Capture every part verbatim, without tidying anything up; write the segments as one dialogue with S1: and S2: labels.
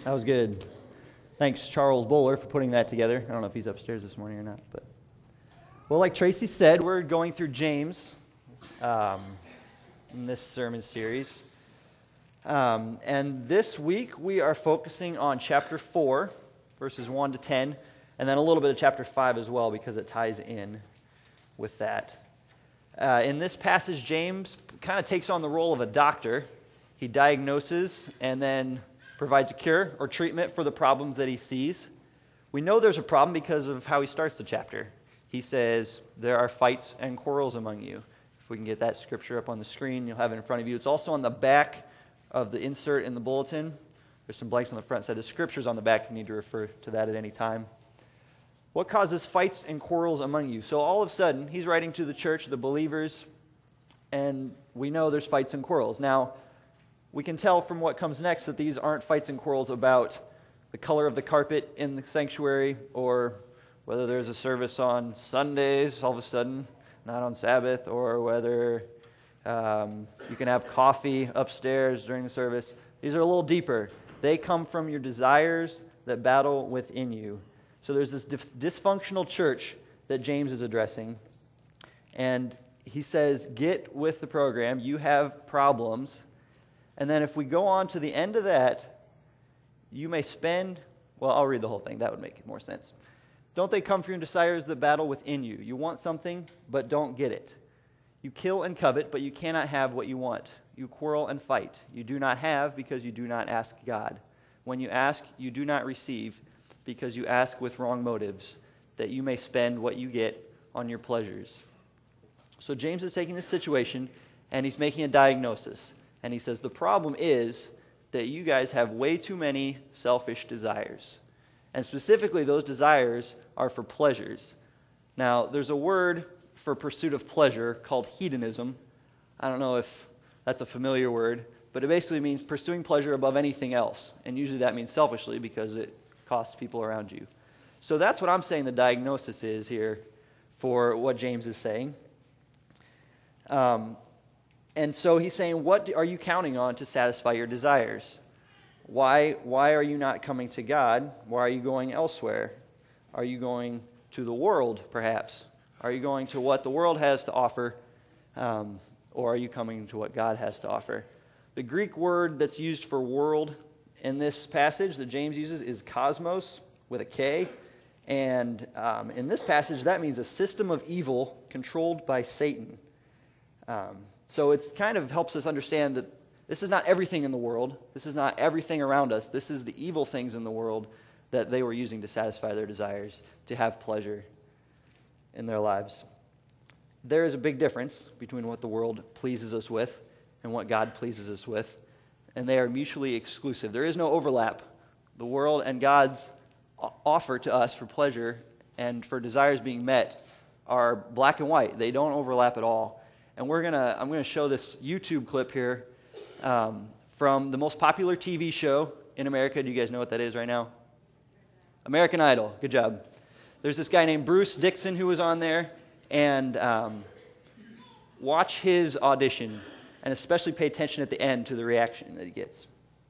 S1: That was good. Thanks, Charles Bowler, for putting that together. I don't know if he's upstairs this morning or not. But well, like Tracy said, we're going through James um, in this sermon series. Um, and this week, we are focusing on chapter four, verses one to ten, and then a little bit of chapter five as well, because it ties in with that. Uh, in this passage, James kind of takes on the role of a doctor. He diagnoses and then provides a cure or treatment for the problems that he sees. We know there's a problem because of how he starts the chapter. He says, there are fights and quarrels among you. If we can get that scripture up on the screen, you'll have it in front of you. It's also on the back of the insert in the bulletin. There's some blanks on the front side. The scripture's on the back if you need to refer to that at any time. What causes fights and quarrels among you? So all of a sudden, he's writing to the church, the believers, and we know there's fights and quarrels. Now, we can tell from what comes next that these aren't fights and quarrels about the color of the carpet in the sanctuary or whether there's a service on Sundays all of a sudden, not on Sabbath, or whether um, you can have coffee upstairs during the service. These are a little deeper. They come from your desires that battle within you. So there's this dif- dysfunctional church that James is addressing, and he says, get with the program. You have problems. And then if we go on to the end of that, you may spend, well, I'll read the whole thing. That would make more sense. Don't they come from your desires that battle within you? You want something, but don't get it. You kill and covet, but you cannot have what you want. You quarrel and fight. You do not have because you do not ask God. When you ask, you do not receive because you ask with wrong motives, that you may spend what you get on your pleasures. So James is taking this situation, and he's making a diagnosis. And he says, the problem is that you guys have way too many selfish desires. And specifically, those desires are for pleasures. Now, there's a word for pursuit of pleasure called hedonism. I don't know if that's a familiar word, but it basically means pursuing pleasure above anything else. And usually that means selfishly because it costs people around you. So that's what I'm saying the diagnosis is here for what James is saying. Um, and so he's saying, what are you counting on to satisfy your desires? Why, why are you not coming to God? Why are you going elsewhere? Are you going to the world, perhaps? Are you going to what the world has to offer? Um, or are you coming to what God has to offer? The Greek word that's used for world in this passage that James uses is cosmos with a K. And um, in this passage, that means a system of evil controlled by Satan. Um, so it kind of helps us understand that this is not everything in the world. This is not everything around us. This is the evil things in the world that they were using to satisfy their desires, to have pleasure in their lives. There is a big difference between what the world pleases us with and what God pleases us with, and they are mutually exclusive. There is no overlap. The world and God's offer to us for pleasure and for desires being met are black and white. They don't overlap at all. And we're gonna, I'm going to show this YouTube clip here um, from the most popular T V show in America. Do you guys know what that is right now? American Idol. Good job. There's this guy named Bruce Dixon who was on there, and um, watch his audition, and especially pay attention at the end to the reaction that he gets.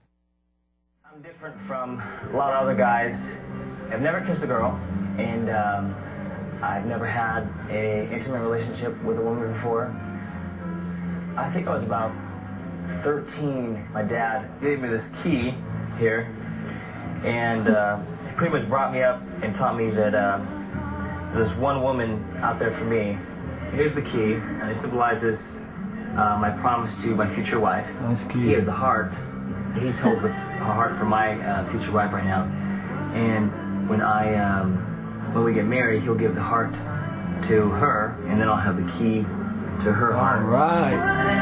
S2: I'm different from a lot of other guys. I've never kissed a girl, and um, I've never had an intimate relationship with a woman before. I think I was about thirteen. My dad gave me this key here, and uh, he pretty much brought me up and taught me that uh, there's one woman out there for me. Here's the key, and it symbolizes uh, my promise to my future wife.
S3: Nice key.
S2: He has the heart. So he holds the heart for my uh, future wife right now. And when I, um, when we get married, he'll give the heart to her, and then I'll have the key to her heart.
S3: All right.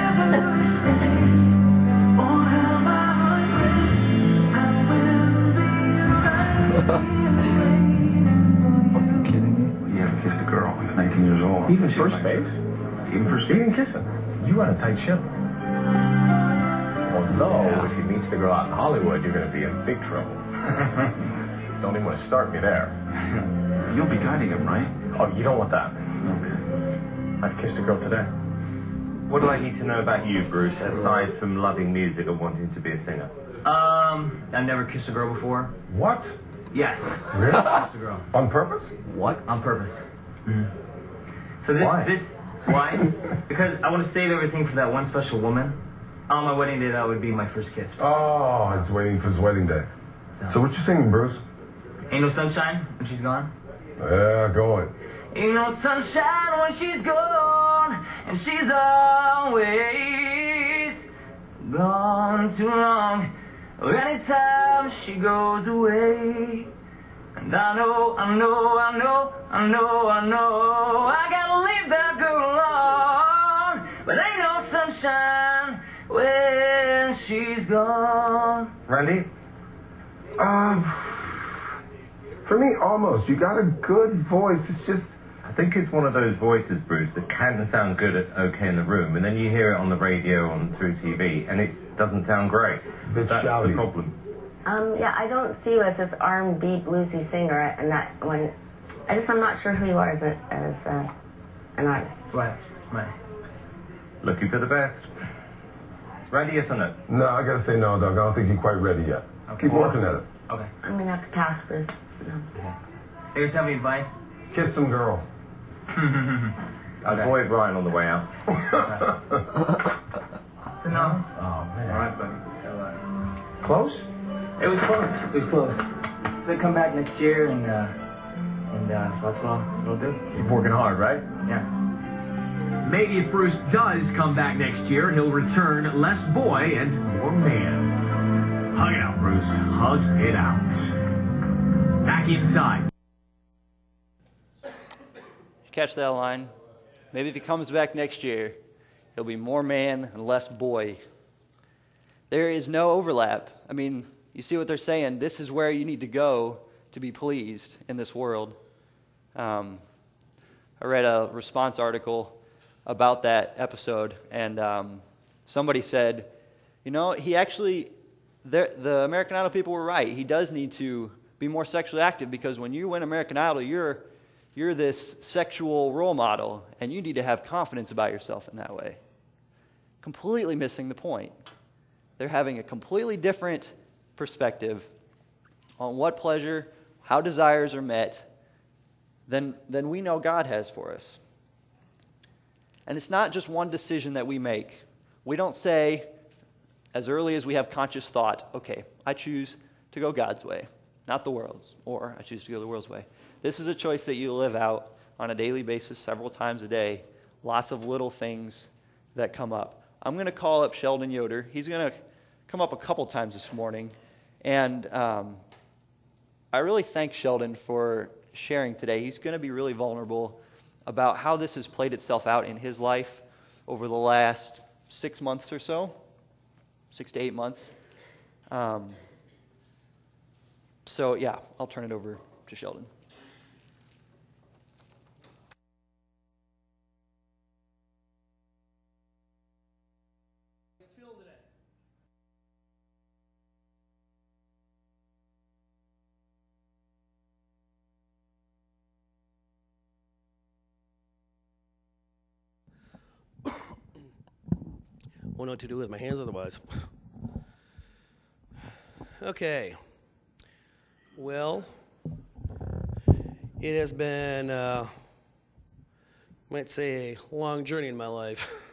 S3: Fucking kidding me?
S4: He hasn't kissed a girl. He's nineteen years old.
S5: Even first base?
S4: Even first
S5: He didn't kiss him. You run a tight ship. Well, no,
S4: Yeah.
S5: if he meets the girl out in Hollywood, you're going to be in big trouble. Don't even want to start me there.
S4: You'll be guiding him, right?
S5: Oh, you don't want that.
S4: Okay.
S5: I've kissed a girl today.
S6: What do I need to know about you, Bruce, aside from loving music and wanting to be a singer?
S2: Um, I've never kissed a girl before.
S5: What?
S2: Yes.
S5: Really?
S2: Kissed a girl.
S5: On purpose?
S2: What? On purpose. Mm-hmm. So this,
S5: Why?
S2: this, why? Because I want to save everything for that one special woman. On my wedding day, that would be my first kiss.
S5: Oh, he's waiting for his wedding day. So what you singing, Bruce?
S2: Ain't no sunshine when she's gone.
S5: Yeah, go on.
S2: Ain't no sunshine when she's gone, and she's always gone too long. Anytime she goes away, and I know, I know, I know, I know, I know, I gotta leave that girl alone. But ain't no sunshine when she's gone.
S5: Randy? Um, for me, almost. You got a good voice. It's just...
S6: I think it's one of those voices, Bruce, that can sound good at okay in the room, and then you hear it on the radio and through T V, and it doesn't sound great.
S5: Bit
S6: That's
S5: shouty.
S6: the problem.
S7: Um, yeah, I don't see you as this R and B bluesy singer, and that when I just I'm not sure who you are as a, as a, an artist.
S2: Right, right.
S6: Looking for the best. Randy, yes or no?
S5: No, I gotta say no, Doug. I don't think you're quite ready yet.
S2: Okay.
S5: Keep working at it.
S2: Okay.
S7: I'm gonna have to pass this. No.
S2: You guys have any advice?
S5: Kiss some girls.
S6: Avoid Ryan on the way out.
S2: No.
S5: Oh, man.
S2: All right, buddy.
S5: Close?
S2: It was close. It was close. So they come back next year, and uh, and uh, so that's what we'll do.
S6: Keep working hard, right?
S2: Yeah.
S8: Maybe if Bruce does come back next year, he'll return less boy and more man. Hug it out, Bruce. Hug it out. Back inside.
S1: Catch that line? Maybe if he comes back next year, he'll be more man and less boy. There is no overlap. I mean, you see what they're saying. This is where you need to go to be pleased in this world. Um, I read a response article about that episode, and um, somebody said, you know, he actually, the American Idol people were right. He does need to be more sexually active, because when you win American Idol, you're you're this sexual role model, and you need to have confidence about yourself in that way. Completely missing the point. They're having a completely different perspective on what pleasure, how desires are met, than, than we know God has for us. And it's not just one decision that we make. We don't say, as early as we have conscious thought, okay, I choose to go God's way, not the world's, or I choose to go the world's way. This is a choice that you live out on a daily basis, several times a day. Lots of little things that come up. I'm going to call up Sheldon Yoder. He's going to come up a couple times this morning. And um, I really thank Sheldon for sharing today. He's going to be really vulnerable about how this has played itself out in his life over the last six months or so, six to eight months. Um, so, yeah, I'll turn it over to Sheldon.
S9: Won't know what to do with my hands otherwise. Okay. Well, it has been, uh, might say, a long journey in my life.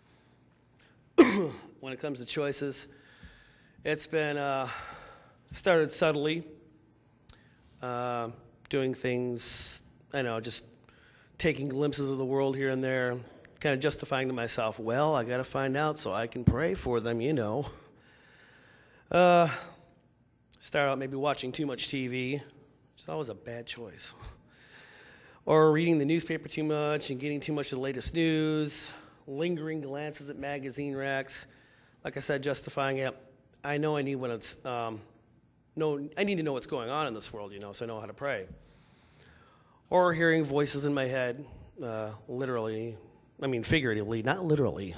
S9: When it comes to choices, it's been uh, started subtly, uh, doing things, I know, just taking glimpses of the world here and there, kind of justifying to myself, well, I got to find out so I can pray for them, you know. Uh, start out maybe watching too much T V, which is always a bad choice. Or reading the newspaper too much and getting too much of the latest news, lingering glances at magazine racks. Like I said, justifying it. I know I need when it's, um, no, I need to know what's going on in this world, you know, so I know how to pray. Or hearing voices in my head, uh, literally, I mean figuratively, not literally,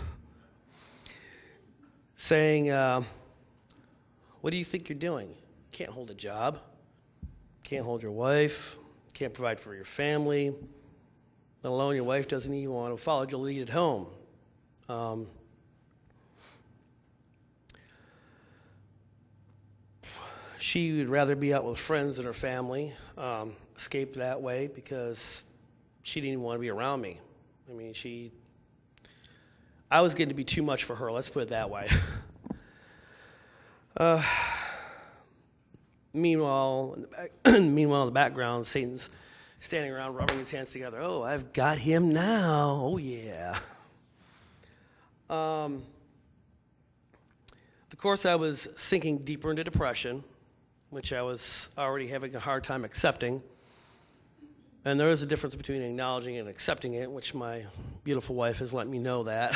S9: saying, uh, what do you think you're doing? Can't hold a job, can't hold your wife, can't provide for your family, let alone your wife doesn't even want to follow your lead at home. Um, she would rather be out with friends than her family, um, escape that way because she didn't even want to be around me. I mean, she, I was getting to be too much for her, let's put it that way. uh, meanwhile, in the back, meanwhile, in the background, Satan's standing around rubbing his hands together. Oh, I've got him now. Oh, yeah. Um, of course, I was sinking deeper into depression, which I was already having a hard time accepting. And there is a difference between acknowledging and accepting it, which my beautiful wife has let me know that.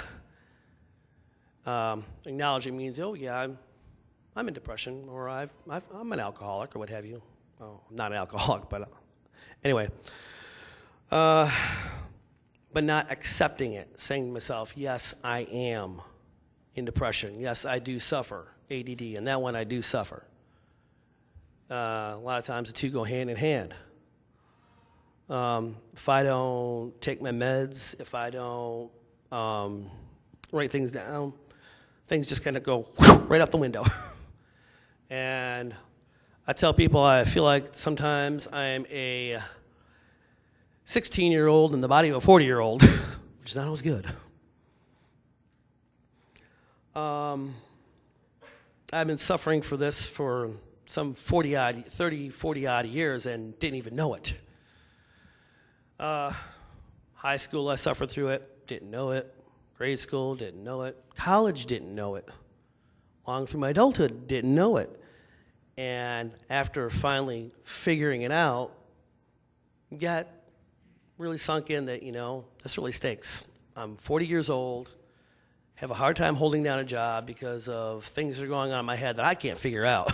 S9: Um, acknowledging means, oh, yeah, I'm, I'm in depression, or I've, I've, I'm an alcoholic, or what have you. Oh, I'm not an alcoholic, but uh, anyway. Uh, but not accepting it, saying to myself, yes, I am in depression. Yes, I do suffer A D D, and that one I do suffer. Uh, a lot of times the two go hand in hand. Um, if I don't take my meds, if I don't um, write things down, things just kind of go right out the window. And I tell people I feel like sometimes I'm a sixteen-year-old in the body of a forty-year-old, which is not always good. Um, I've been suffering for this for some forty odd, thirty, forty odd years and didn't even know it. Uh, high school, I suffered through it, didn't know it. Grade school, didn't know it. College, didn't know it. Long through my adulthood, didn't know it. And after finally figuring it out, got really sunk in that, you know, this really stinks. I'm forty years old, have a hard time holding down a job because of things that are going on in my head that I can't figure out.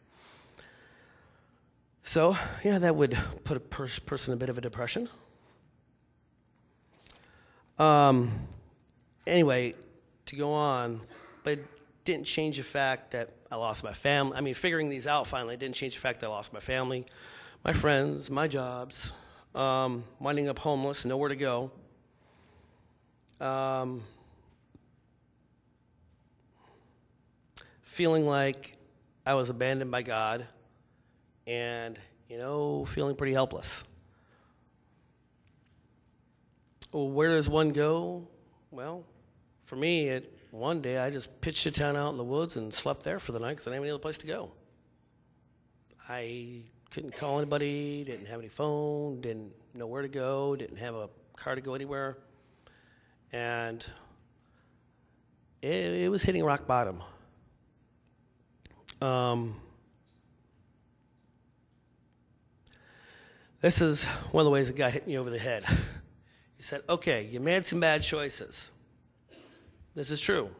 S9: So, yeah, that would put a pers- person in a bit of a depression. Um, anyway, to go on, but it didn't change the fact that I lost my family. I mean, figuring these out finally didn't change the fact that I lost my family, my friends, my jobs, um, winding up homeless, nowhere to go. Um, feeling like I was abandoned by God, and, you know, feeling pretty helpless. Well, where does one go? Well, for me, it, one day I just pitched a tent out in the woods and slept there for the night because I didn't have any other place to go. I couldn't call anybody, didn't have any phone, didn't know where to go, didn't have a car to go anywhere. And it, it was hitting rock bottom. Um, this is one of the ways that God hit me over the head. He said, okay, you made some bad choices. This is true.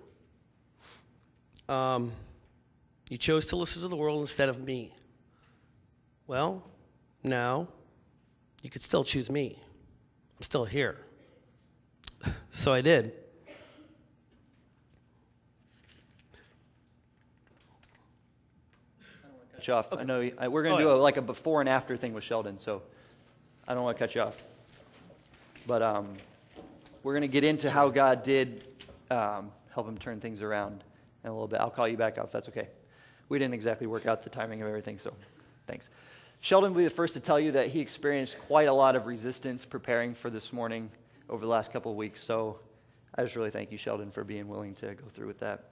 S9: Um, you chose to listen to the world instead of me. Well, now you could still choose me. I'm still here. So I did.
S1: Cut you off. Okay. I know you, I, we're going to oh, do a, like a before and after thing with Sheldon, so I don't want to cut you off. But um, we're going to get into how God did um, help him turn things around in a little bit. I'll call you back out if that's okay. We didn't exactly work out the timing of everything, so thanks. Sheldon will be the first to tell you that he experienced quite a lot of resistance preparing for this morning over the last couple of weeks. So I just really thank you, Sheldon, for being willing to go through with that.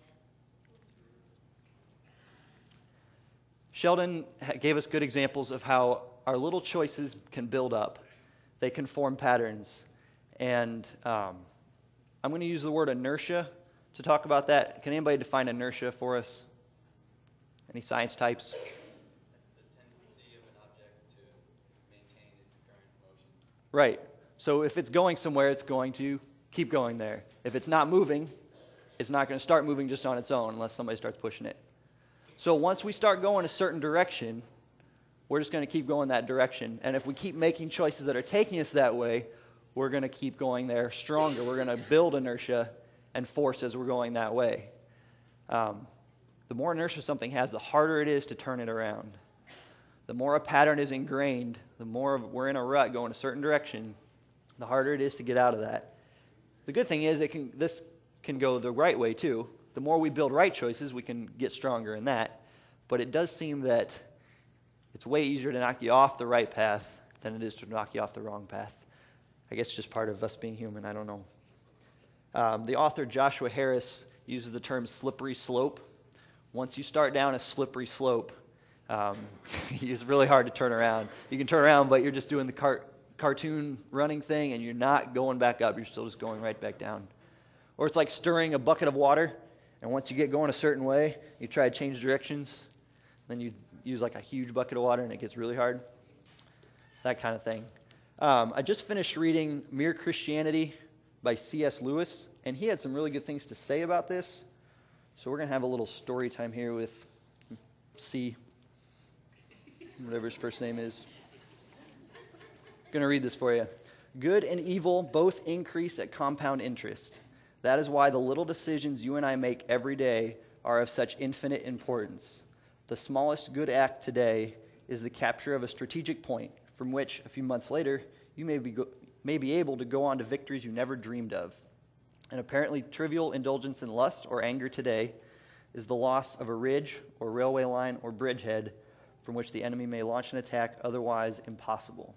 S1: Sheldon gave us good examples of how our little choices can build up. They can form patterns. And um, I'm going to use the word inertia to talk about that. Can anybody define inertia for us? Any science types?
S10: That's the tendency of an object to maintain its current motion.
S1: Right. So if it's going somewhere, it's going to keep going there. If it's not moving, it's not going to start moving just on its own unless somebody starts pushing it. So once we start going a certain direction, we're just going to keep going that direction. And if we keep making choices that are taking us that way, we're going to keep going there stronger. We're going to build inertia and force as we're going that way. Um, the more inertia something has, the harder it is to turn it around. The more a pattern is ingrained, the more we're in a rut going a certain direction, the harder it is to get out of that. The good thing is it can this can go the right way too. The more we build right choices, we can get stronger in that. but it does seem that it's way easier to knock you off the right path than it is to knock you off the wrong path. I guess it's just part of us being human. I don't know. Um, the author Joshua Harris uses the term slippery slope. Once you start down a slippery slope, um, it's really hard to turn around. You can turn around, but you're just doing the cart, cartoon running thing, and you're not going back up. You're still just going right back down. Or it's like stirring a bucket of water, and once you get going a certain way, you try to change directions, then you use like a huge bucket of water, and it gets really hard. That kind of thing. Um, I just finished reading Mere Christianity by C S Lewis, and he had some really good things to say about this. So we're going to have a little story time here with C, whatever his first name is. I'm going to read this for you. Good and evil both increase at compound interest. That is why the little decisions you and I make every day are of such infinite importance. The smallest good act today is the capture of a strategic point from which, a few months later, you may be, go- may be able to go on to victories you never dreamed of. An apparently trivial indulgence in lust or anger today is the loss of a ridge or railway line or bridgehead from which the enemy may launch an attack otherwise impossible.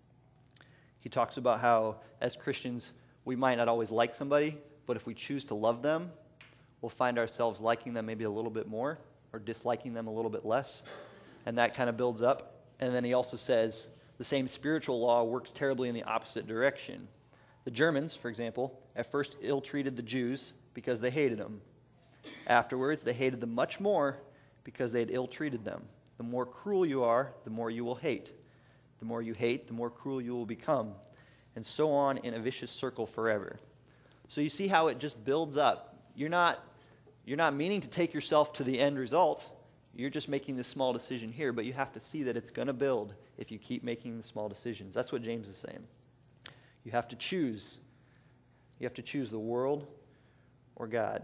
S1: He talks about how, as Christians, we might not always like somebody, but if we choose to love them, we'll find ourselves liking them maybe a little bit more or disliking them a little bit less, and that kind of builds up. And then he also says the same spiritual law works terribly in the opposite direction. The Germans, for example, at first ill-treated the Jews because they hated them. Afterwards, they hated them much more because they had ill-treated them. The more cruel you are, the more you will hate. The more you hate, the more cruel you will become. And so on in a vicious circle forever. So you see how it just builds up. You're not, you're not meaning to take yourself to the end result. You're just making this small decision here, but you have to see that it's going to build if you keep making the small decisions. That's what James is saying. You have to choose. You have to choose the world or God.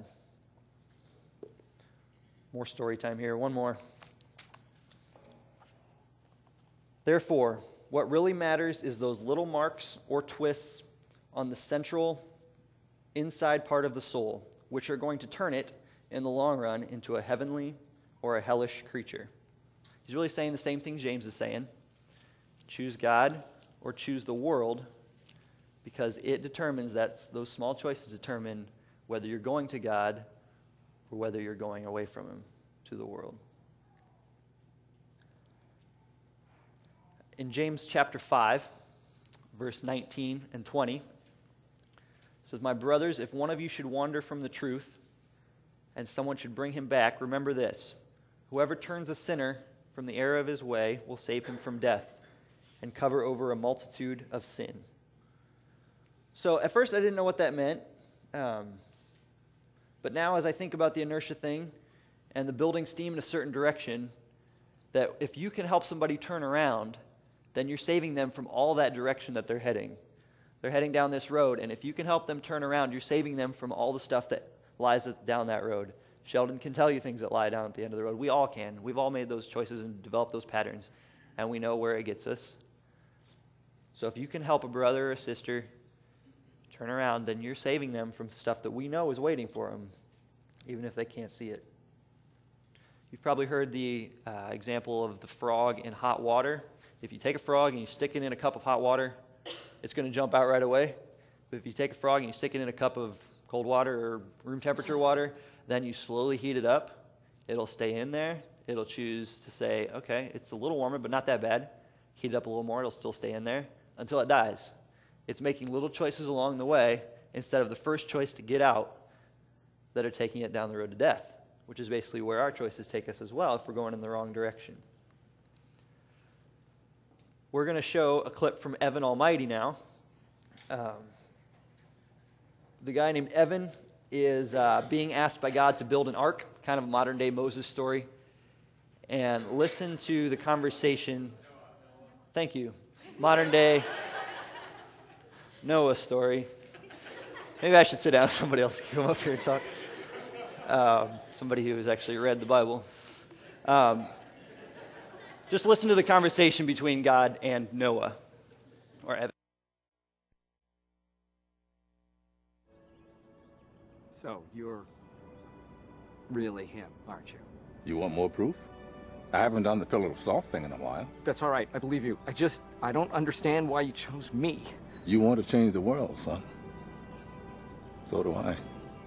S1: More story time here. One more. Therefore, what really matters is those little marks or twists on the central inside part of the soul, which are going to turn it, in the long run, into a heavenly or a hellish creature. He's really saying the same thing James is saying. Choose God or choose the world, because it determines that those small choices determine whether you're going to God or whether you're going away from Him to the world. In James chapter five, verse nineteen and twenty, it says, "My brothers, if one of you should wander from the truth, and someone should bring him back, remember this: whoever turns a sinner from the error of his way will save him from death, and cover over a multitude of sin." So at first I didn't know what that meant, um, but now as I think about the inertia thing and the building steam in a certain direction, that if you can help somebody turn around, then you're saving them from all that direction that they're heading. They're heading down this road, and if you can help them turn around, you're saving them from all the stuff that lies down that road. Sheldon can tell you things that lie down at the end of the road. We all can. We've all made those choices and developed those patterns, and we know where it gets us. So if you can help a brother or a sister turn around, then you're saving them from stuff that we know is waiting for them, even if they can't see it. You've probably heard the uh, example of the frog in hot water. If you take a frog and you stick it in a cup of hot water, it's going to jump out right away. But if you take a frog and you stick it in a cup of cold water or room temperature water, then you slowly heat it up. It'll stay in there. It'll choose to say, okay, it's a little warmer, but not that bad. Heat it up a little more. It'll still stay in there until it dies. It's making little choices along the way instead of the first choice to get out that are taking it down the road to death, which is basically where our choices take us as well if we're going in the wrong direction. We're going to show a clip from Evan Almighty now. Um, the guy named Evan is uh, being asked by God to build an ark, kind of a modern-day Moses story. And listen to the conversation. Thank you. Modern-day Noah story. Maybe I should sit down. Somebody else can come up here and talk. Um, somebody who has actually read the Bible. Um, just listen to the conversation between God and Noah, or Evan.
S3: So, you're really him, aren't you?
S11: You want more proof? I haven't done the pillow of salt thing in a while.
S12: That's all right. I believe you. I just, I don't understand why you chose me.
S11: You want to change the world, son. So do I.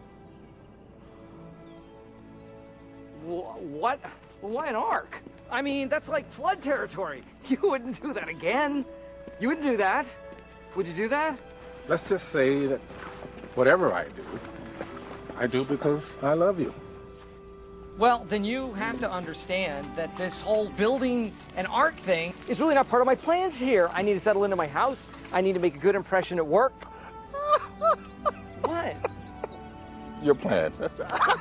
S12: Wh- What? Why an ark? I mean, that's like flood territory. You wouldn't do that again. You wouldn't do that. Would you do that?
S11: Let's just say that whatever I do, I do because I love you.
S12: Well, then you have to understand that this whole building an ark thing is really not part of my plans here. I need to settle into my house. I need to make a good impression at work. What?
S11: Your plans. That's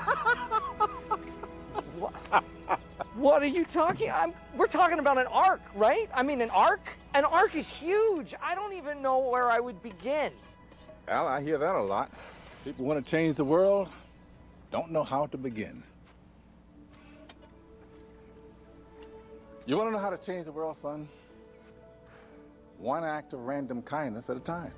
S12: what? What are you talking? I'm, we're talking about an ark, right? I mean, an ark? An ark is huge. I don't even know where I would begin.
S11: Al, I hear that a lot. People want to change the world, don't know how to begin. You want to know how to change the world, son? One act of random kindness at a time.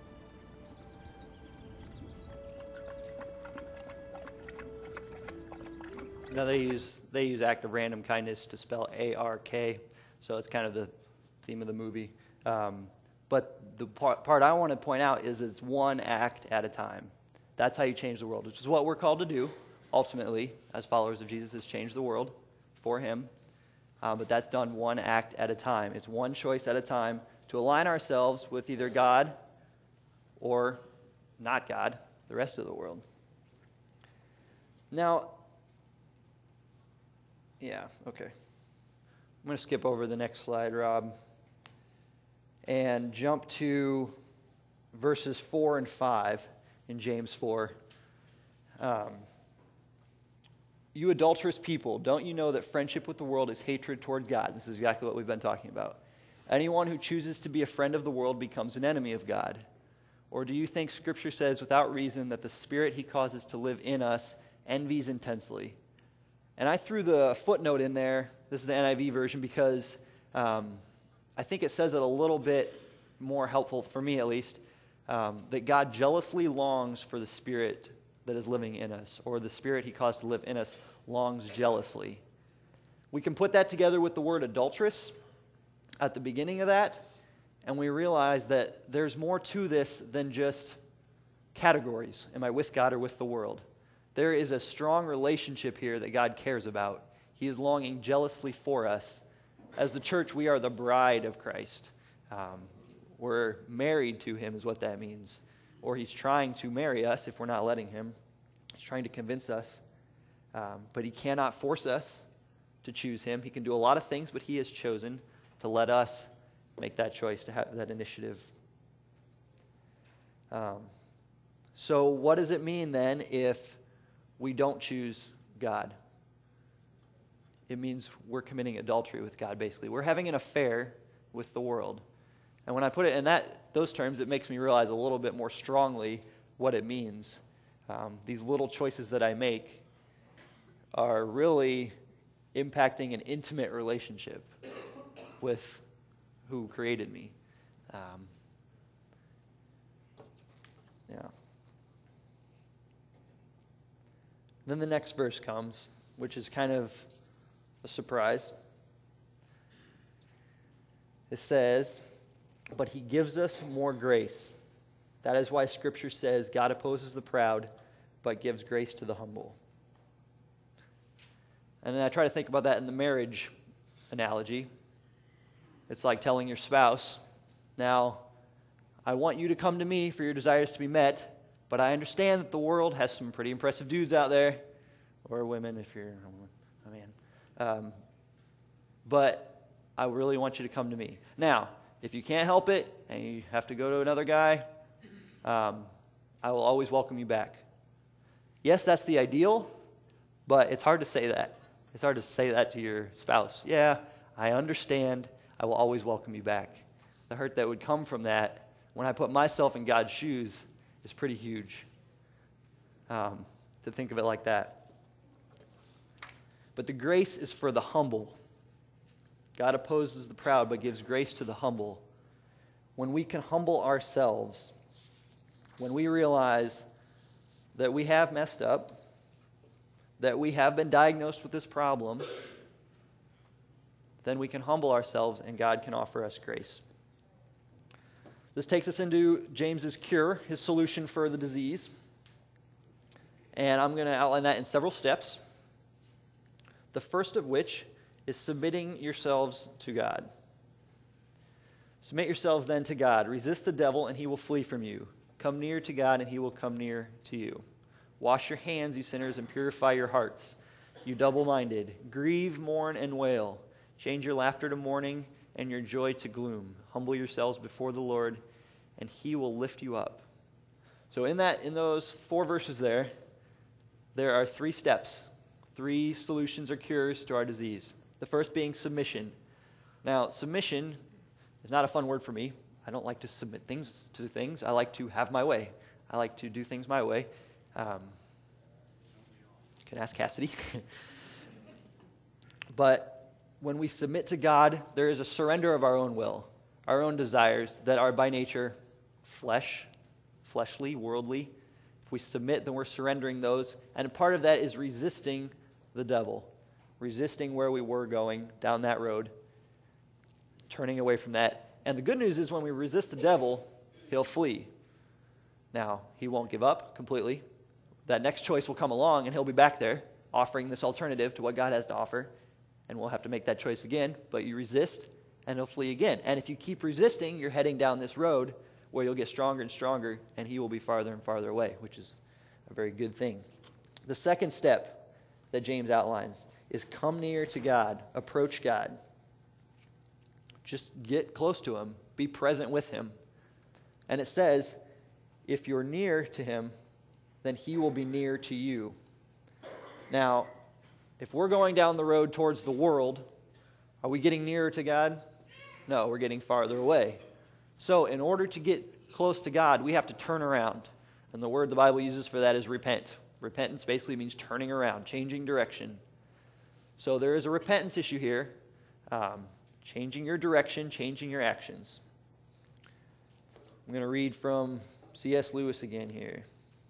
S1: Now they use they use act of random kindness to spell A R K, so it's kind of the theme of the movie. Um, but the part, part I want to point out is it's one act at a time. That's how you change the world, which is what we're called to do, ultimately, as followers of Jesus, is change the world for him. Um, but that's done one act at a time. It's one choice at a time to align ourselves with either God or not God, the rest of the world. Now, yeah, okay. I'm going to skip over the next slide, Rob, and jump to verses four and five in James four. Um, You adulterous people, don't you know that friendship with the world is hatred toward God? This is exactly what we've been talking about. Anyone who chooses to be a friend of the world becomes an enemy of God. Or do you think Scripture says without reason that the Spirit he causes to live in us envies intensely? And I threw the footnote in there, this is the N I V version, because um, I think it says it a little bit more helpful, for me at least, um, that God jealously longs for the Spirit that is living in us, or the Spirit he caused to live in us longs jealously. We can put that together with the word adulteress at the beginning of that, and we realize that there's more to this than just categories. Am I with God or with the world? There is a strong relationship here that God cares about. He is longing jealously for us. As the church, we are the bride of Christ. Um, we're married to him is what that means. Or he's trying to marry us if we're not letting him. He's trying to convince us. Um, but he cannot force us to choose him. He can do a lot of things, but he has chosen to let us make that choice, to have that initiative. Um, so what does it mean then if we don't choose God? It means we're committing adultery with God, basically. We're having an affair with the world. And when I put it in that those terms, it makes me realize a little bit more strongly what it means. Um, these little choices that I make are really impacting an intimate relationship with who created me. Um, yeah. Then the next verse comes, which is kind of a surprise. It says, but he gives us more grace. That is why Scripture says God opposes the proud, but gives grace to the humble. And then I try to think about that in the marriage analogy. It's like telling your spouse, now, I want you to come to me for your desires to be met, but I understand that the world has some pretty impressive dudes out there, or women if you're a man. Um, but I really want you to come to me. Now, if you can't help it and you have to go to another guy, um, I will always welcome you back. Yes, that's the ideal, but it's hard to say that. It's hard to say that to your spouse. Yeah, I understand. I will always welcome you back. The hurt that would come from that, when I put myself in God's shoes, is pretty huge. Um, to think of it like that. But the grace is for the humble. God opposes the proud, but gives grace to the humble. When we can humble ourselves, when we realize that we have messed up, that we have been diagnosed with this problem, then we can humble ourselves and God can offer us grace. This takes us into James's cure, his solution for the disease. And I'm going to outline that in several steps. The first of which is submitting yourselves to God. Submit yourselves then to God. Resist the devil and he will flee from you. Come near to God and he will come near to you. Wash your hands, you sinners, and purify your hearts, you double-minded. Grieve, mourn, and wail. Change your laughter to mourning and your joy to gloom. Humble yourselves before the Lord, and he will lift you up. So in that, in those four verses there, there are three steps, three solutions or cures to our disease. The first being submission. Now, submission is not a fun word for me. I don't like to submit things to things. I like to have my way. I like to do things my way. Um, you can ask Cassidy. But when we submit to God, there is a surrender of our own will, our own desires that are by nature flesh, fleshly, worldly. If we submit, then we're surrendering those. And part of that is resisting the devil, resisting where we were going down that road, turning away from that. And the good news is when we resist the devil, he'll flee. Now, he won't give up completely. That next choice will come along, and he'll be back there offering this alternative to what God has to offer. And we'll have to make that choice again. But you resist, and he'll flee again. And if you keep resisting, you're heading down this road where you'll get stronger and stronger, and he will be farther and farther away, which is a very good thing. The second step that James outlines is come near to God, approach God. Just get close to him, be present with him. And it says, if you're near to him, then he will be near to you. Now, if we're going down the road towards the world, are we getting nearer to God? No, we're getting farther away. So in order to get close to God, we have to turn around. And the word the Bible uses for that is repent. Repentance basically means turning around, changing direction. So there is a repentance issue here. Um, changing your direction, changing your actions. I'm going to read from C S Lewis again here.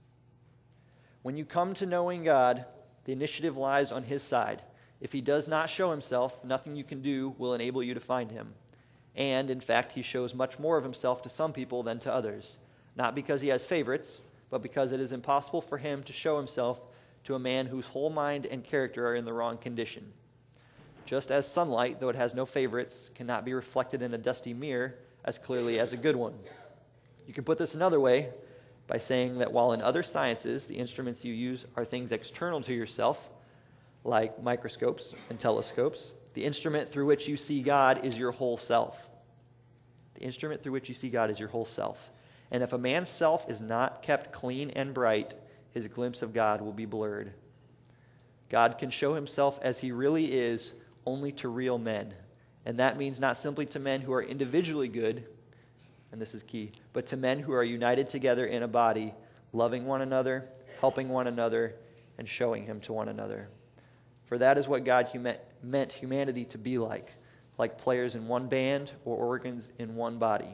S1: When you come to knowing God, the initiative lies on his side. If he does not show himself, nothing you can do will enable you to find him. And, in fact, he shows much more of himself to some people than to others. Not because he has favorites, but because it is impossible for him to show himself to a man whose whole mind and character are in the wrong condition. Just as sunlight, though it has no favorites, cannot be reflected in a dusty mirror as clearly as a good one. You can put this another way by saying that while in other sciences the instruments you use are things external to yourself, like microscopes and telescopes, the instrument through which you see God is your whole self. The instrument through which you see God is your whole self. And if a man's self is not kept clean and bright, his glimpse of God will be blurred. God can show himself as he really is only to real men. And that means not simply to men who are individually good, and this is key, but to men who are united together in a body, loving one another, helping one another, and showing him to one another. For that is what God huma- meant humanity to be like, like players in one band or organs in one body.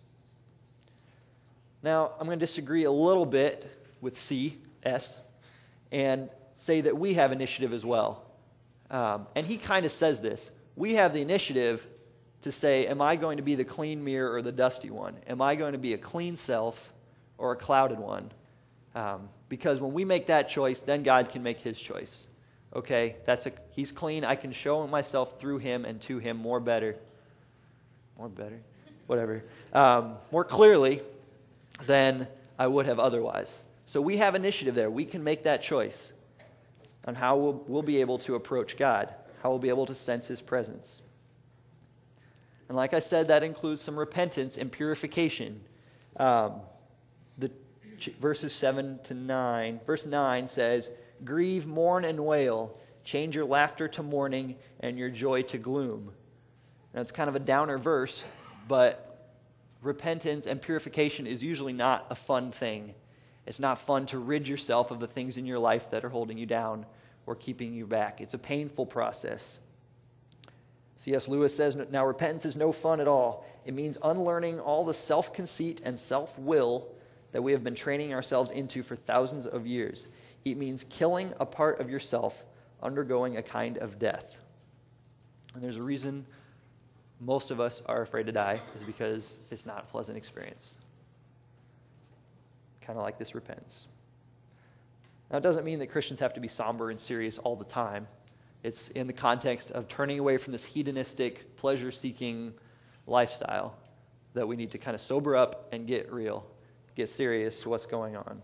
S1: Now, I'm going to disagree a little bit with C, S, and say that we have initiative as well. Um, and he kind of says this. We have the initiative to say, am I going to be the clean mirror or the dusty one? Am I going to be a clean self or a clouded one? Um, because when we make that choice, then God can make his choice. Okay, that's a, he's clean. I can show myself through him and to him more better. More better? Whatever. Um, more clearly than I would have otherwise. So we have initiative there. We can make that choice on how we'll, we'll be able to approach God, how we'll be able to sense his presence. And like I said, that includes some repentance and purification. Um, the verses seven to nine. Verse nine says, grieve, mourn, and wail. Change your laughter to mourning and your joy to gloom. Now, it's kind of a downer verse, but repentance and purification is usually not a fun thing. It's not fun to rid yourself of the things in your life that are holding you down or keeping you back. It's a painful process. C S Lewis says, now repentance is no fun at all. It means unlearning all the self-conceit and self-will that we have been training ourselves into for thousands of years. It means killing a part of yourself, undergoing a kind of death. And there's a reason most of us are afraid to die, is because it's not a pleasant experience. Kind of like this repentance. Now, it doesn't mean that Christians have to be somber and serious all the time. It's in the context of turning away from this hedonistic, pleasure-seeking lifestyle that we need to kind of sober up and get real, get serious to what's going on.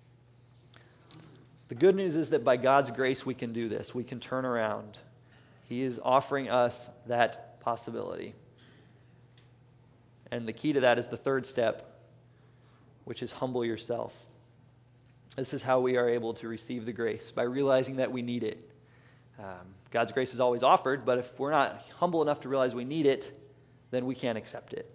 S1: The good news is that by God's grace we can do this. We can turn around. He is offering us that possibility. And the key to that is the third step, which is humble yourself. This is how we are able to receive the grace, by realizing that we need it. Um, God's grace is always offered, but if we're not humble enough to realize we need it, then we can't accept it.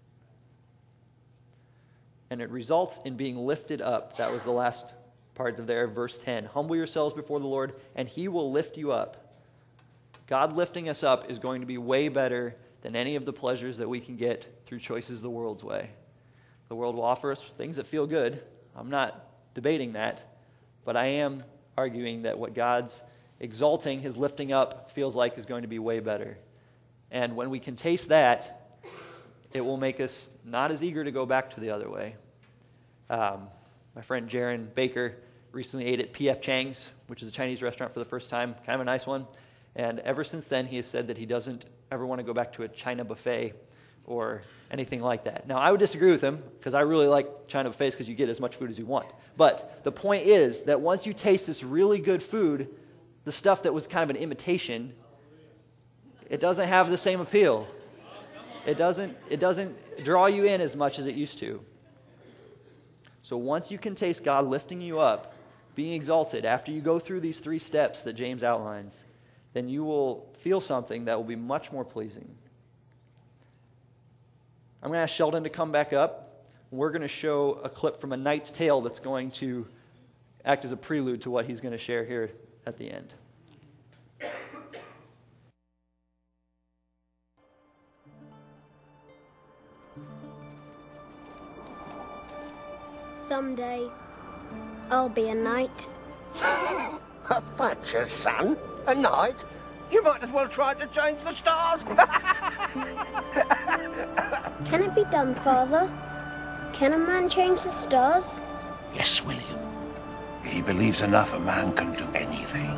S1: And it results in being lifted up. That was the last part of there, verse ten. Humble yourselves before the Lord, and he will lift you up. God lifting us up is going to be way better than any of the pleasures that we can get through choices the world's way. The world will offer us things that feel good. I'm not debating that, but I am arguing that what God's exalting, his lifting up, feels like is going to be way better. And when we can taste that, it will make us not as eager to go back to the other way. Um, my friend Jaron Baker recently ate at P F Chang's, which is a Chinese restaurant, for the first time, kind of a nice one. And ever since then, he has said that he doesn't ever want to go back to a China buffet or anything like that. Now, I would disagree with him, because I really like China buffets because you get as much food as you want. But the point is that once you taste this really good food, the stuff that was kind of an imitation, it doesn't have the same appeal. It doesn't, it doesn't draw you in as much as it used to. So once you can taste God lifting you up, being exalted, after you go through these three steps that James outlines, then you will feel something that will be much more pleasing. I'm going to ask Sheldon to come back up. We're going to show a clip from A Knight's Tale that's going to act as a prelude to what he's going to share here at the end.
S13: Someday, I'll be a knight.
S14: A Thatcher's son? A knight? You might as well try to change the stars.
S13: Can it be done, Father? Can a man change the stars?
S14: Yes, William. If he believes enough, a man can do anything.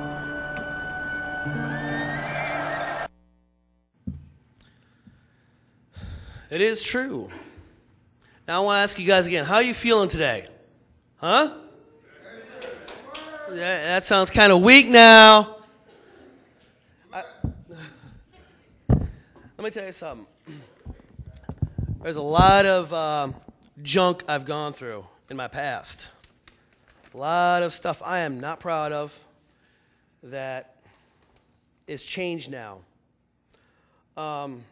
S9: It is true. Now I want to ask you guys again, how are you feeling today? Huh? That, that sounds kind of weak now. I, let me tell you something. There's a lot of um, junk I've gone through in my past. A lot of stuff I am not proud of that is changed now. Um,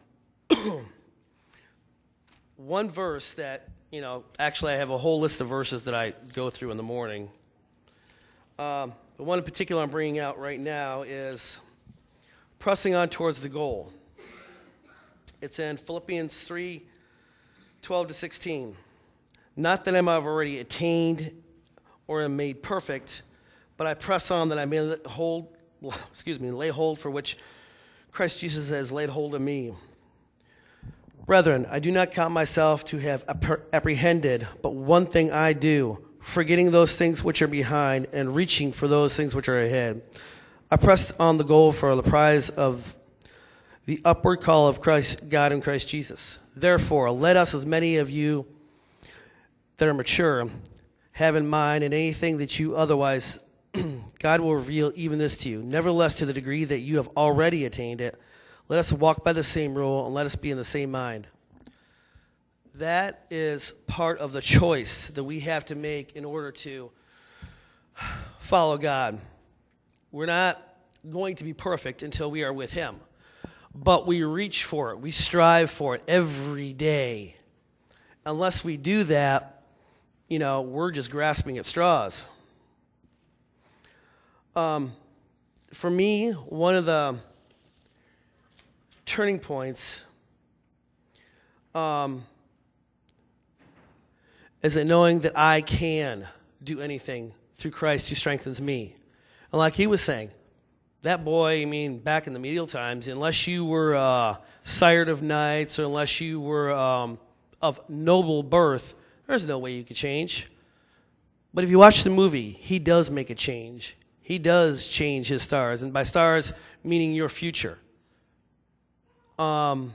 S9: one verse that, you know, actually I have a whole list of verses that I go through in the morning. Um, the one in particular I'm bringing out right now is pressing on towards the goal. It's in Philippians three, twelve to sixteen. Not that I have already attained or am made perfect, but I press on that I may hold, excuse me, lay hold for which Christ Jesus has laid hold of me. Brethren, I do not count myself to have apprehended, but one thing I do, forgetting those things which are behind and reaching for those things which are ahead. I press on the goal for the prize of the upward call of Christ, God in Christ Jesus. Therefore, let us, as many of you that are mature, have in mind in anything that you otherwise, God will reveal even this to you. Nevertheless, to the degree that you have already attained it, let us walk by the same rule and let us be in the same mind. That is part of the choice that we have to make in order to follow God. We're not going to be perfect until we are with him, but we reach for it. We strive for it every day. Unless we do that, you know, we're just grasping at straws. Um, for me, one of the turning points um, is it knowing that I can do anything through Christ who strengthens me. And like he was saying, that boy, I mean, back in the medieval times, unless you were uh, sired of knights or unless you were um, of noble birth, there's no way you could change. But if you watch the movie, he does make a change. He does change his stars, and by stars, meaning your future. Um,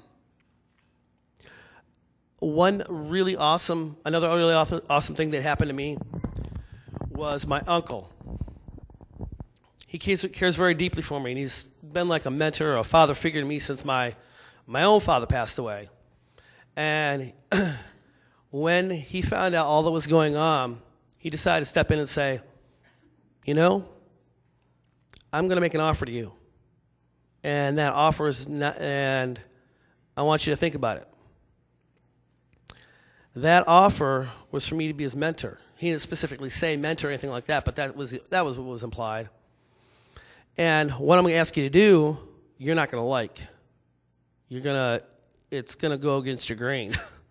S9: one really awesome, another really awesome thing that happened to me was my uncle. He cares, cares very deeply for me, and he's been like a mentor or a father figure to me since my, my own father passed away. And when he found out all that was going on, he decided to step in and say, you know, I'm going to make an offer to you. And that offer is not, and I want you to think about it. That offer was for me to be his mentor. He didn't specifically say mentor or anything like that, but that was, that was what was implied. And what I'm going to ask you to do, you're not going to like. You're going to, it's going to go against your grain.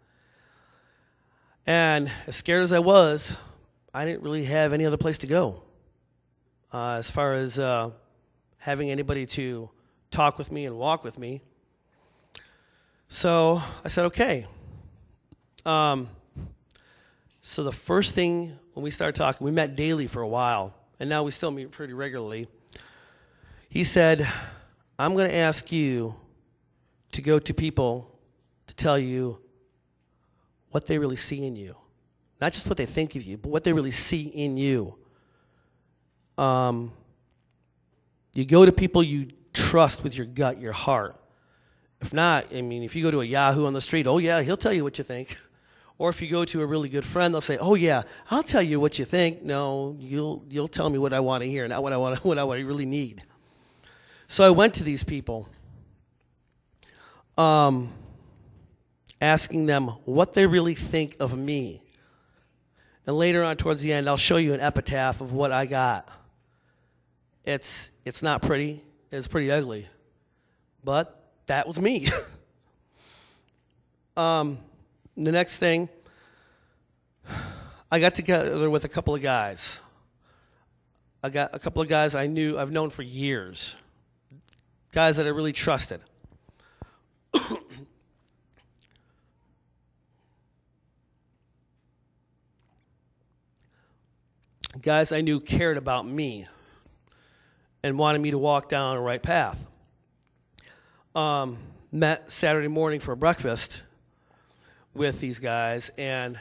S9: And as scared as I was, I didn't really have any other place to go. Uh, as far as uh, having anybody to talk with me and walk with me. So I said, okay. Um, so the first thing when we started talking, we met daily for a while, and now we still meet pretty regularly. He said, I'm going to ask you to go to people to tell you what they really see in you. Not just what they think of you, but what they really see in you. Um, you go to people you trust with your gut, your heart. If not, I mean, if you go to a Yahoo on the street, oh yeah, he'll tell you what you think. Or if you go to a really good friend, they'll say, oh yeah, I'll tell you what you think. No, you'll you'll tell me what I want to hear, not what I want, what I really need. So I went to these people, um, asking them what they really think of me. And later on towards the end, I'll show you an epitaph of what I got. It's, it's not pretty. It's pretty ugly. But that was me. um, the next thing, I got together with a couple of guys. I got a couple of guys I knew, I've known for years. Guys that I really trusted. Guys I knew cared about me and wanted me to walk down the right path. Um, met Saturday morning for breakfast with these guys, and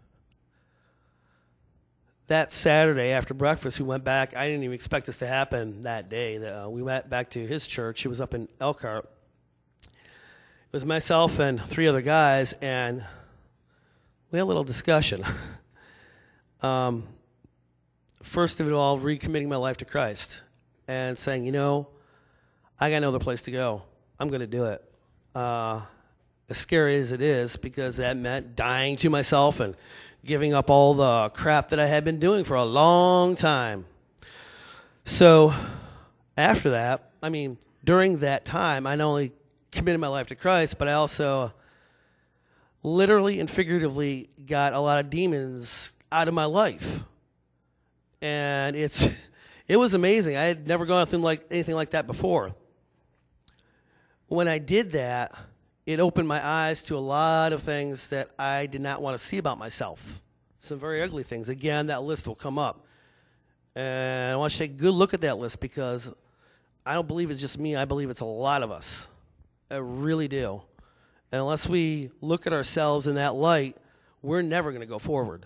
S9: that Saturday after breakfast, we went back. I didn't even expect this to happen that day. Uh, we went back to his church. It was up in Elkhart. It was myself and three other guys, and we had a little discussion. um, first of it all, recommitting my life to Christ and saying, you know, I got no other place to go. I'm going to do it. Uh, as scary as it is, because that meant dying to myself and giving up all the crap that I had been doing for a long time. So after that, I mean, during that time, I not only committed my life to Christ, but I also literally and figuratively got a lot of demons out of my life. And it's it was amazing. I had never gone through like anything like that before. When I did that, it opened my eyes to a lot of things that I did not want to see about myself. Some very ugly things. Again, that list will come up. And I want you to take a good look at that list, because I don't believe it's just me. I believe it's a lot of us. I really do. And unless we look at ourselves in that light, we're never going to go forward.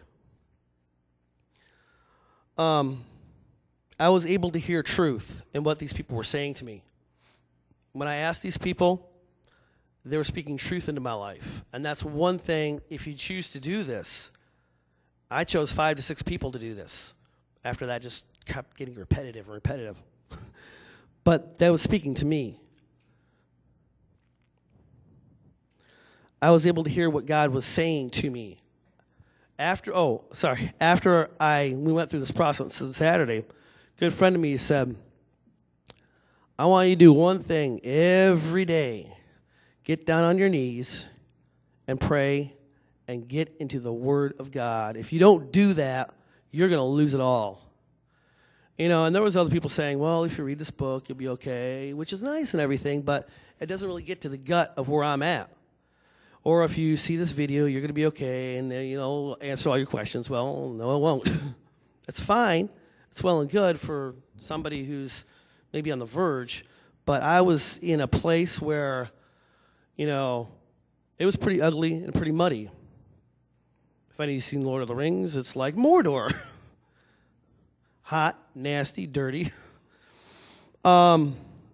S9: Um, I was able to hear truth in what these people were saying to me. When I asked these people, they were speaking truth into my life. And that's one thing, if you choose to do this, I chose five to six people to do this. After that, just kept getting repetitive and repetitive. But that was speaking to me. I was able to hear what God was saying to me. After, oh, sorry, after I we went through this process on Saturday, a good friend of me said, I want you to do one thing every day. Get down on your knees and pray and get into the Word of God. If you don't do that, you're going to lose it all. You know, and there was other people saying, well, if you read this book, you'll be okay, which is nice and everything, but it doesn't really get to the gut of where I'm at. Or if you see this video, you're going to be okay, and, you know, answer all your questions. Well, no, it won't. That's fine. It's well and good for somebody who's maybe on the verge. But I was in a place where, you know, it was pretty ugly and pretty muddy. If any of you seen Lord of the Rings, it's like Mordor. Hot, nasty, dirty. um,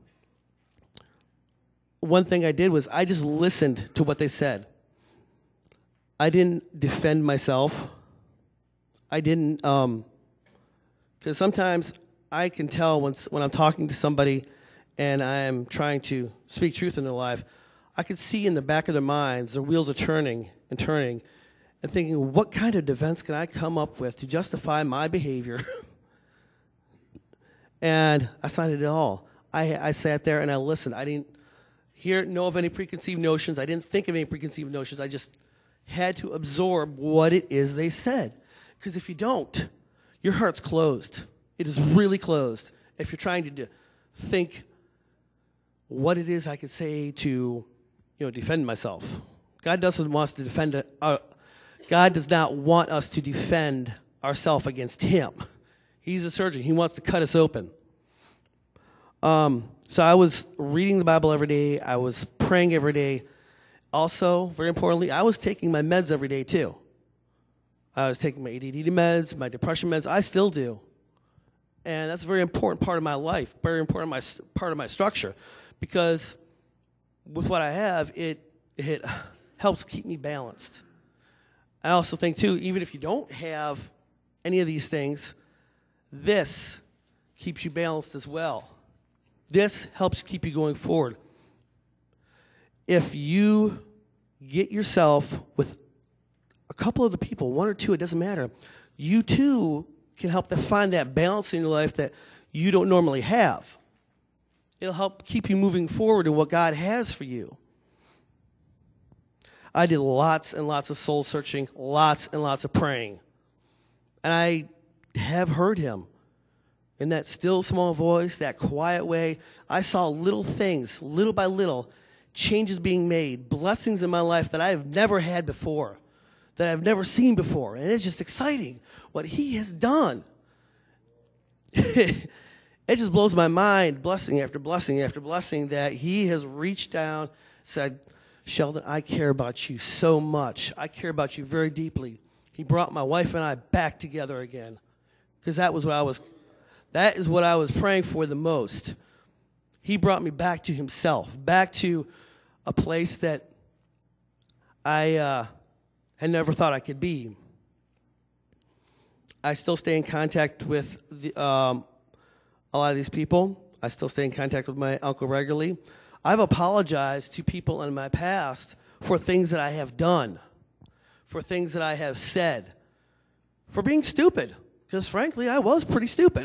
S9: one thing I did was I just listened to what they said. I didn't defend myself. I didn't, um, because sometimes I can tell when, when I'm talking to somebody and I'm trying to speak truth in their life, I can see in the back of their minds, their wheels are turning and turning and thinking, what kind of defense can I come up with to justify my behavior? And I signed it all. I, I sat there and I listened. I didn't hear, know of any preconceived notions. I didn't think of any preconceived notions. I just had to absorb what it is they said. Because if you don't, your heart's closed. It is really closed. If you're trying to do, think what it is I could say to, you know, defend myself. God doesn't want us to defend. Uh, God does not want us to defend ourselves against Him. He's a surgeon. He wants to cut us open. Um, so I was reading the Bible every day. I was praying every day. Also, very importantly, I was taking my meds every day too. I was taking my A D D meds, my depression meds. I still do. And that's a very important part of my life, very important my, part of my structure. Because with what I have, it, it helps keep me balanced. I also think, too, even if you don't have any of these things, this keeps you balanced as well. This helps keep you going forward. If you get yourself with a couple of the people, one or two, it doesn't matter, you too can help to find that balance in your life that you don't normally have. It'll help keep you moving forward in what God has for you. I did lots and lots of soul searching, lots and lots of praying. And I have heard Him in that still small voice, that quiet way. I saw little things, little by little, changes being made, blessings in my life that I have never had before, that I've never seen before. And it's just exciting what He has done. It just blows my mind, blessing after blessing after blessing, that He has reached down, said, Sheldon, I care about you so much. I care about you very deeply. He brought my wife and I back together again, because that was what I was, that is what I was praying for the most. He brought me back to Himself, back to a place that I uh, had never thought I could be. I still stay in contact with the, um, a lot of these people. I still stay in contact with my uncle regularly. I've apologized to people in my past for things that I have done, for things that I have said, for being stupid, because frankly, I was pretty stupid.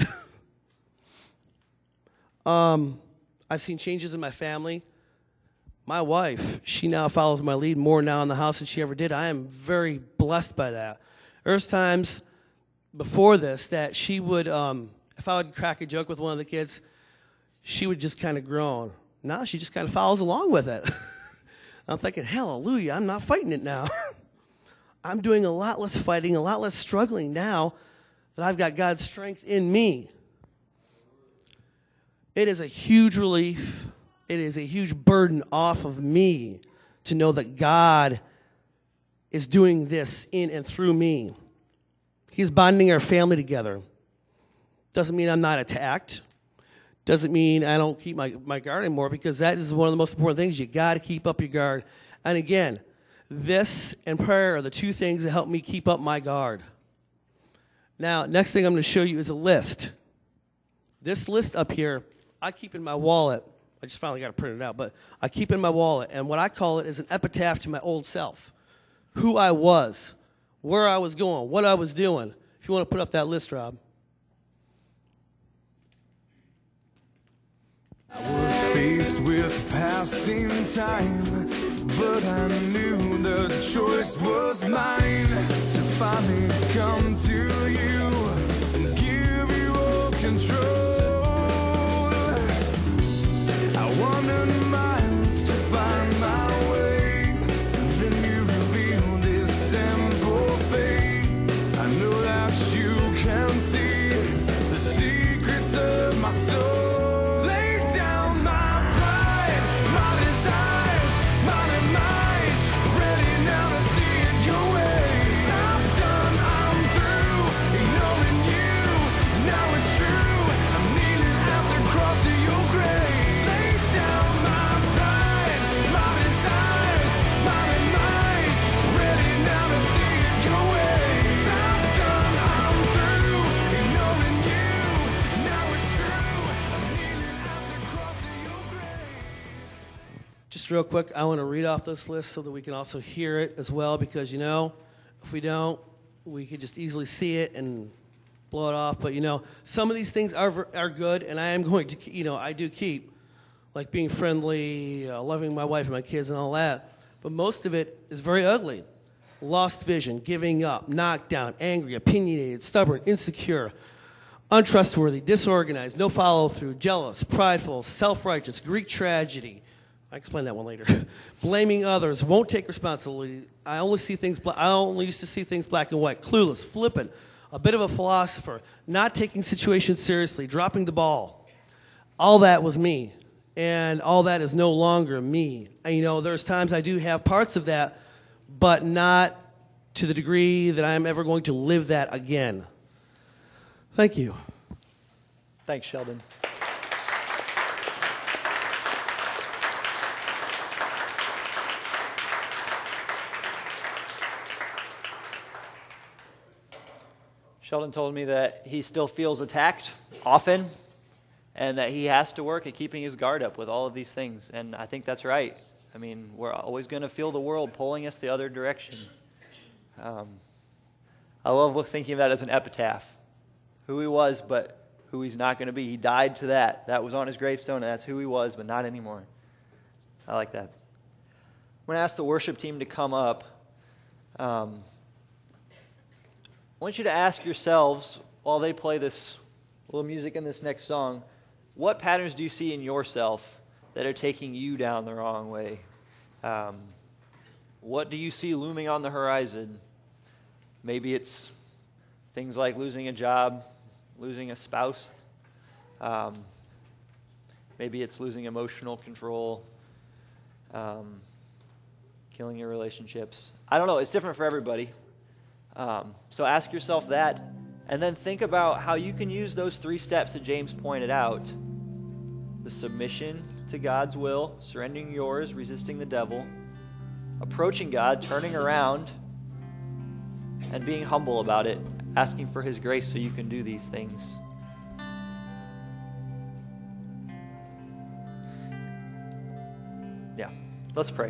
S9: um, I've seen changes in my family. My wife, she now follows my lead more now in the house than she ever did. I am very blessed by that. There's times before this that she would, um, if I would crack a joke with one of the kids, she would just kind of groan. Now she just kind of follows along with it. I'm thinking, hallelujah, I'm not fighting it now. I'm doing a lot less fighting, a lot less struggling now that I've got God's strength in me. It is a huge relief. It is a huge burden off of me to know that God is doing this in and through me. He's bonding our family together. Doesn't mean I'm not attacked. Doesn't mean I don't keep my, my guard anymore, because that is one of the most important things. You got to keep up your guard. And again, this and prayer are the two things that help me keep up my guard. Now, next thing I'm going to show you is a list. This list up here, I keep in my wallet. I just finally got to print it out, but I keep in my wallet. And what I call it is an epitaph to my old self. Who I was, where I was going, what I was doing. If you want to put up that list, Rob.
S15: I was faced with passing time, but I knew the choice was mine to finally come to you and give you all control.
S9: Just real quick, I want to read off this list so that we can also hear it as well, because, you know, if we don't, we could just easily see it and blow it off. But, you know, some of these things are are good, and I am going to, you know, I do keep, like being friendly, uh, loving my wife and my kids and all that. But most of it is very ugly. Lost vision, giving up, knocked down, angry, opinionated, stubborn, insecure, untrustworthy, disorganized, no follow-through, jealous, prideful, self-righteous, Greek tragedy. I explain that one later. Blaming others, won't take responsibility. I only see things. Bla- I only used to see things black and white. Clueless, flippant, a bit of a philosopher, not taking situations seriously, dropping the ball. All that was me, and all that is no longer me. And, you know, there's times I do have parts of that, but not to the degree that I'm ever going to live that again. Thank you.
S1: Thanks, Sheldon. Sheldon told me that he still feels attacked often and that he has to work at keeping his guard up with all of these things. And I think that's right. I mean, we're always going to feel the world pulling us the other direction. Um, I love thinking of that as an epitaph. Who he was, but who he's not going to be. He died to that. That was on his gravestone, and that's who he was, but not anymore. I like that. I'm going to ask the worship team to come up. Um, I want you to ask yourselves, while they play this little music in this next song, what patterns do you see in yourself that are taking you down the wrong way? Um, what do you see looming on the horizon? Maybe it's things like losing a job, losing a spouse. Um, maybe it's losing emotional control, um, killing your relationships. I don't know. It's different for everybody. Um, so ask yourself that, and then think about how you can use those three steps that James pointed out. The submission to God's will, surrendering yours, resisting the devil, approaching God, turning around, and being humble about it, asking for his grace so you can do these things. Yeah, let's pray.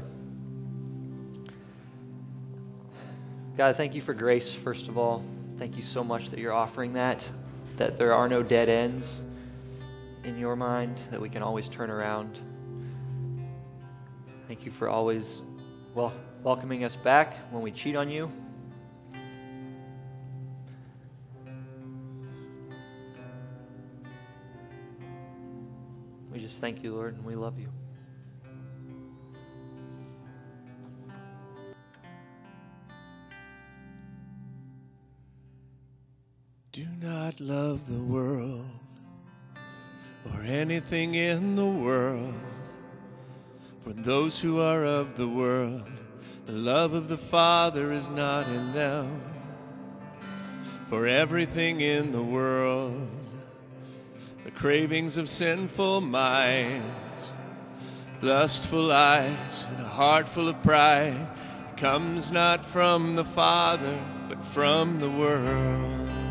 S1: God, thank you for grace, first of all. Thank you so much that you're offering that, that there are no dead ends in your mind, that we can always turn around. Thank you for always well welcoming us back when we cheat on you. We just thank you, Lord, and we love you.
S15: Do not love the world or anything in the world. For those who are of the world, the love of the Father is not in them. For everything in the world, the cravings of sinful minds, lustful eyes, and a heart full of pride, it comes not from the Father, but from the world.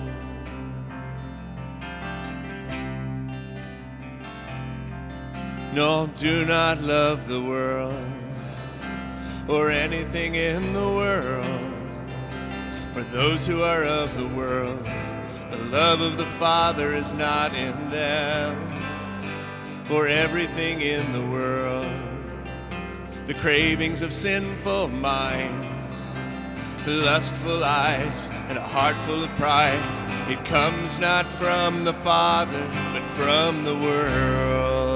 S15: No, do not love the world or anything in the world. For those who are of the world, the love of the Father is not in them. For everything in the world, the cravings of sinful minds, the lustful eyes, and a heart full of pride, it comes not from the Father, but from the world.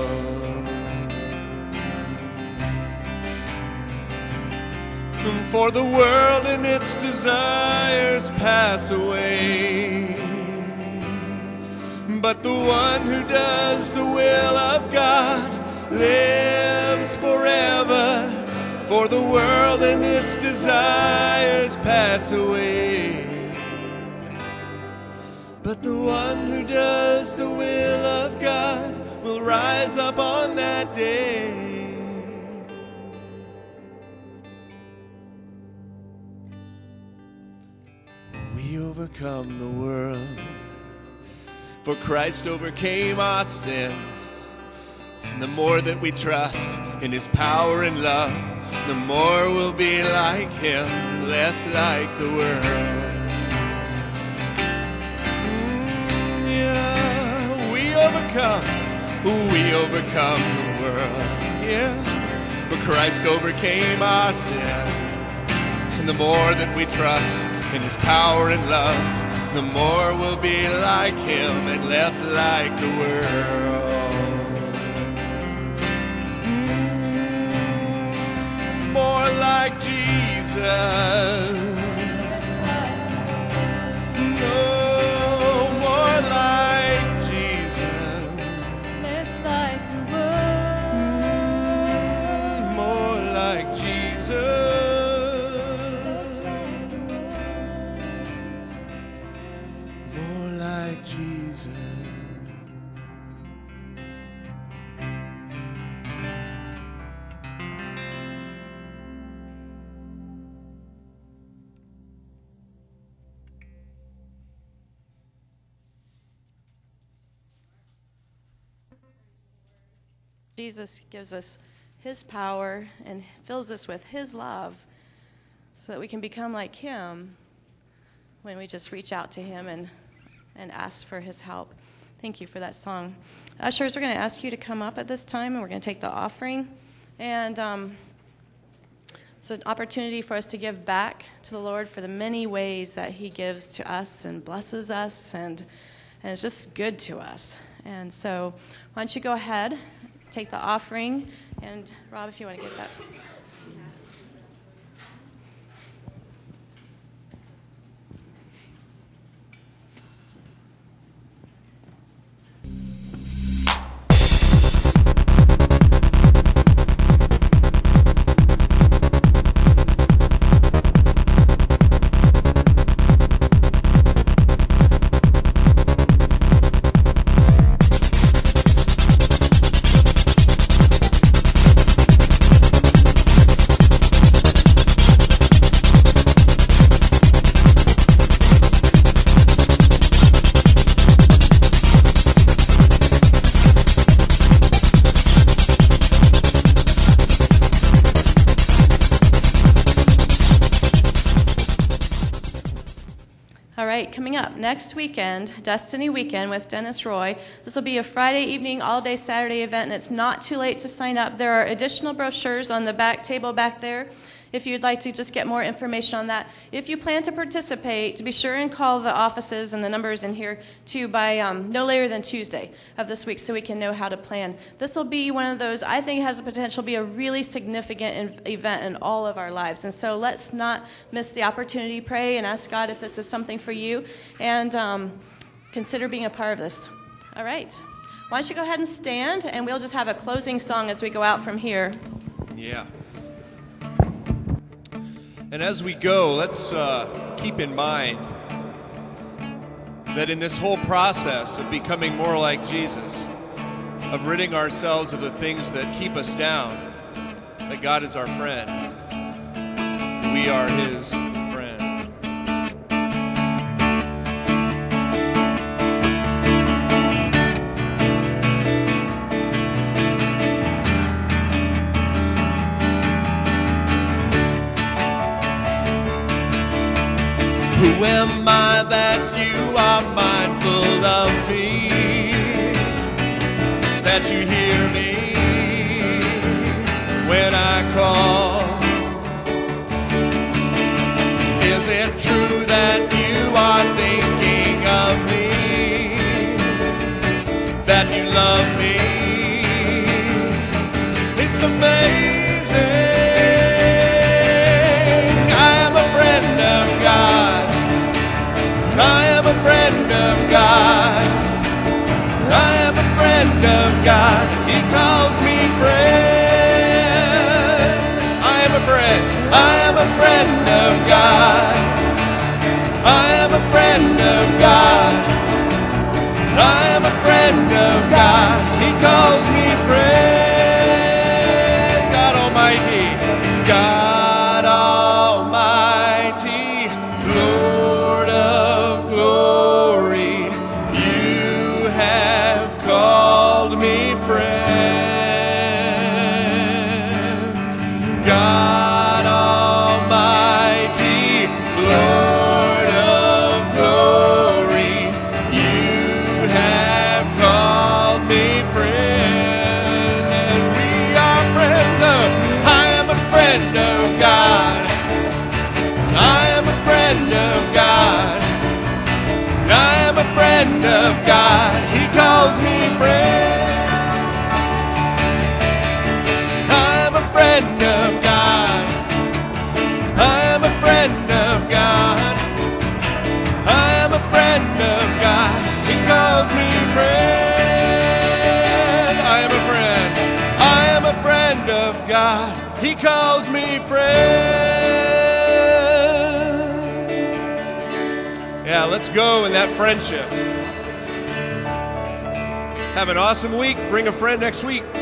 S15: For the world and its desires pass away, but the one who does the will of God lives forever. For the world and its desires pass away, but the one who does the will of God will rise up on that day. We overcome the world, for Christ overcame our sin. And the more that we trust in his power and love, the more we'll be like him, less like the world. Mm, yeah, we overcome, we overcome the world. Yeah, for Christ overcame our sin. And the more that we trust in his power and love, the more we'll be like him and less like the world. Mm, more like Jesus. No, more like Jesus.
S16: Less like the world.
S15: Mm, more like Jesus. Jesus.
S16: Jesus gives us his power and fills us with his love so that we can become like him when we just reach out to him and and ask for his help. Thank you for that song. Ushers, we're going to ask you to come up at this time, and we're going to take the offering. And um, it's an opportunity for us to give back to the Lord for the many ways that he gives to us and blesses us, and, and it's just good to us. And so why don't you go ahead, take the offering, and Rob, if you want to get that. Coming up next weekend, Destiny Weekend with Dennis Roy. This will be a Friday evening, all-day Saturday event, and it's not too late to sign up. There are additional brochures on the back table back there if you'd like to just get more information on that. If you plan to participate, to be sure and call the offices and the numbers in here too by um, no later than Tuesday of this week so we can know how to plan. This will be one of those, I think, has the potential to be a really significant event in all of our lives. And so let's not miss the opportunity. Pray and ask God if this is something for you, and um, consider being a part of this. All right. Why don't you go ahead and stand, and we'll just have a closing song as we go out from here.
S15: Yeah. And as we go, let's uh, keep in mind that in this whole process of becoming more like Jesus, of ridding ourselves of the things that keep us down, that God is our friend. We are his friend. Who am I that you are mindful of me, that you hear me when I call? Is it true that you are thinking of me, that you love me? It's amazing. I am a friend of God. I am a friend of God. I am a friend of God. He calls me friend. I am a friend. I am a friend of God. I friend. Yeah, let's go in that friendship. Have an awesome week. Bring a friend next week.